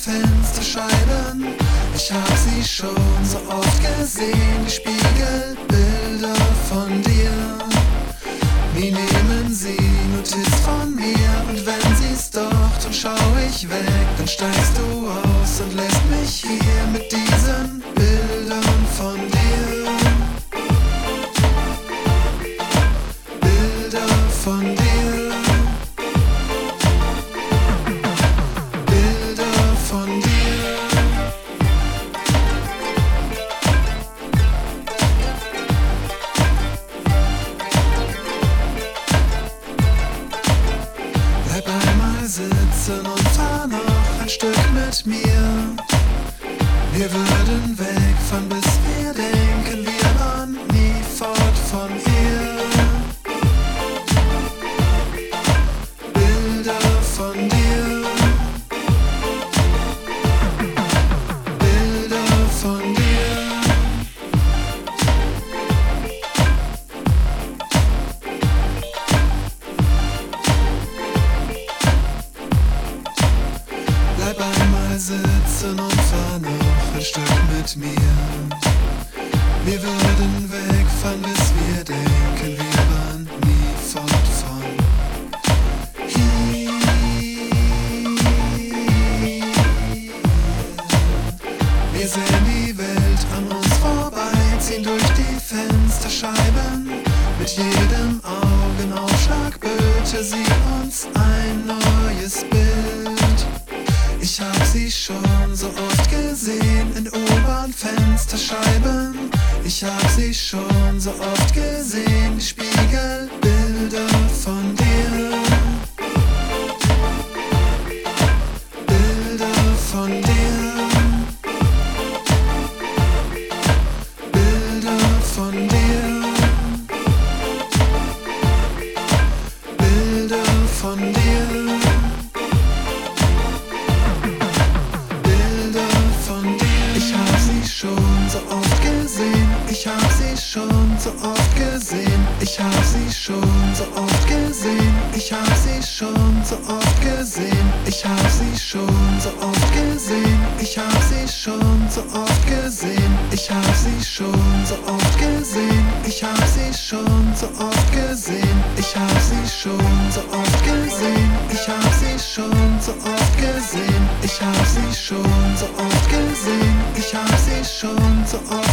Fensterscheiben. Ich hab sie schon so oft gesehen, die Spiegelbilder von dir. Nie nehmen sie Notiz von mir, und wenn sie's doch, dann schau ich weg. Dann steigst du aus und lässt mich hier mit diesen Bildern von dir. Bilder von dir. Bilder von dir. Bleib einmal sitzen und fahr noch ein Stück mit mir. Wir würden wegfahren, bis wir denken, wir waren nie fort von ihr. Bilder von dir. Bilder von dir. Bleib einmal sitzen und fahr noch ein Stück mit mir. Wir würden wegfahren, bis wir denken, wir waren nie fort von hier. Wir sehen die Welt an uns vorbei, ziehen durch die Fensterscheiben. Mit jedem Augenaufschlag böte sie uns ein neues Bild. Ich hab sie schon so oft gesehen in U-Bahn-Fensterscheiben. Ich hab sie schon so oft gesehen, die Spiegelbilder von dir. Bilder von dir. Bilder von dir. Bilder von dir. Ich hab sie schon so oft gesehen. Ich hab sie schon so oft gesehen. Ich hab sie schon so oft gesehen. Ich hab sie schon so oft gesehen. Ich hab sie schon so oft gesehen. Ich hab sie schon so oft gesehen. Ich hab sie schon so oft gesehen. Ich hab sie schon so oft gesehen. Ich hab sie schon so oft gesehen. Ich hab sie schon so oft gesehen. Ich hab sie schon so oft gesehen. Ich hab sie schon so oft